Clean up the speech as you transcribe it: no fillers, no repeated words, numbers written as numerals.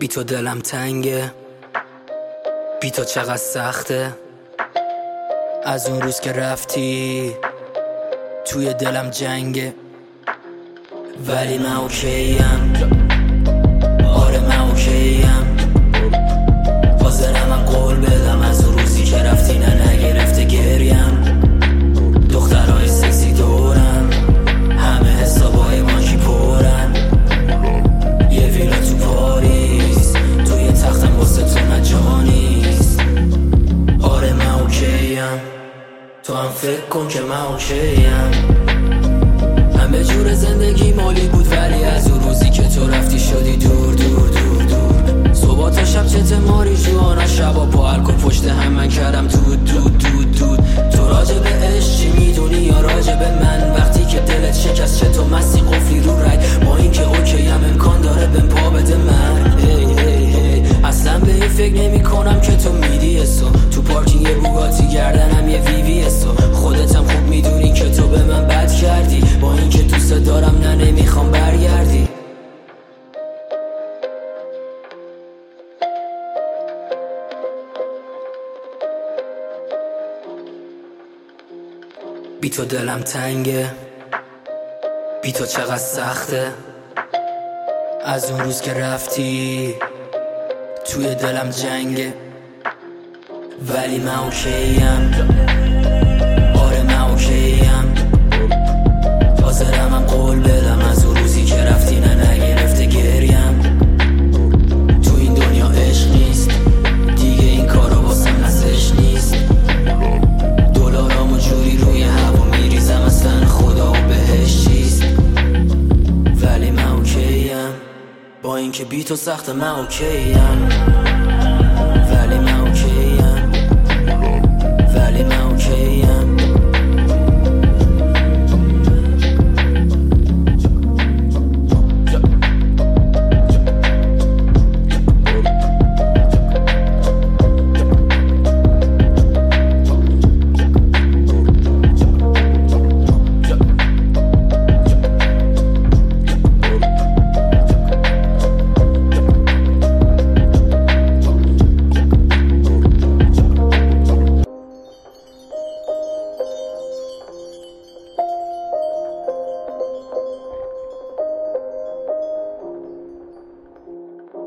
بی تو دلم تنگه، بی تو چقدر سخته. از اون روز که رفتی توی دلم جنگه، ولی من اوکیم. آره من اوکیم، حاضرم من قول بدم از اون روزی که رفتی نگرفته گریم. دخترهای سکسی دورم، همه حسابای بانکی پرن. یه ویلا تو پاریس، توی تختم واسه تو نجانیست. آره من اوکیم، تو هم فکر کن که من اوکیم. همه جور زندگی مالی بود، ولی از اون روزی که تو رفتی شدی دور دور دور دور. صبح تا شب چت ماری جوانا، شبا پا الکل پشت هم من کردم دود دود دود دود. تو راجع به عشق چی میدونی یا راجع به من؟ وقتی که دلت شکست چه تو مستی قفلی رو رگ، با این که اوکیم امکان داره بهم پا بده من. هی هی هی اصلا به این فکر نمی کنم که تو میدی اسو تو پارکینگ یه بوگاتی گردنم یه وی وی اسو. خودتم خوب میدونی که تو به من بد کردی، با این که دوست دارم نمیخوام برگردی. بی تو دلم تنگه، بی تو چقدر سخته. از اون روز که رفتی توی دلم جنگه، ولی من اوکیم. آره من اوکیم، حاضرم من قول بدم از اون روزی که رفتی نگرفته گریم. تو این دنیا عشق نیست دیگه، این کارا واسم نزش نیست. دلارامو جوری روی هوا میریزم، اصلا خدا و بهش چیست. ولی من اوکیم، با این که بی تو سخته من اوکیم.